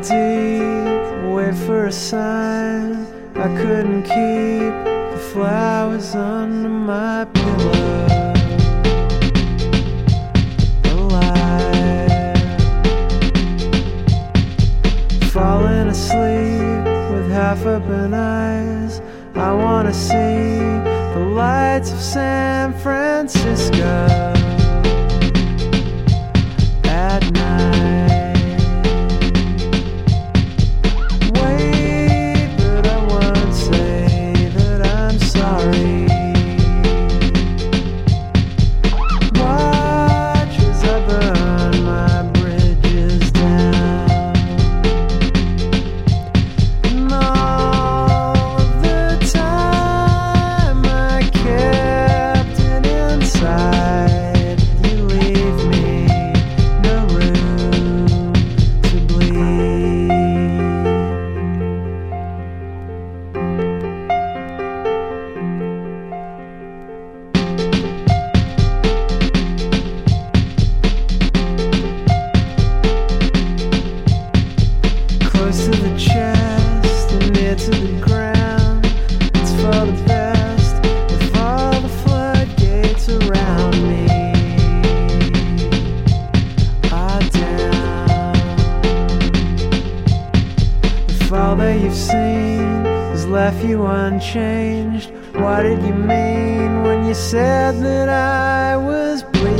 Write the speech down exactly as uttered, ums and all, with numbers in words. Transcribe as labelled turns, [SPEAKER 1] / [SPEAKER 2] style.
[SPEAKER 1] deep, wait for a sign. I couldn't keep the flowers under my pillow alive. Falling asleep with half open eyes, I wanna see the lights of San Francisco at night. Wait, but I won't say that I'm sorry. Watch as I burn my bridges down. And all of the time I kept it inside, you leave me no room to bleed. Close to the chest and near to the ground, it's for the best if all the floodgates around me are down. If all that you've seen has left you unchanged, what did you mean when you said that I was bleeding?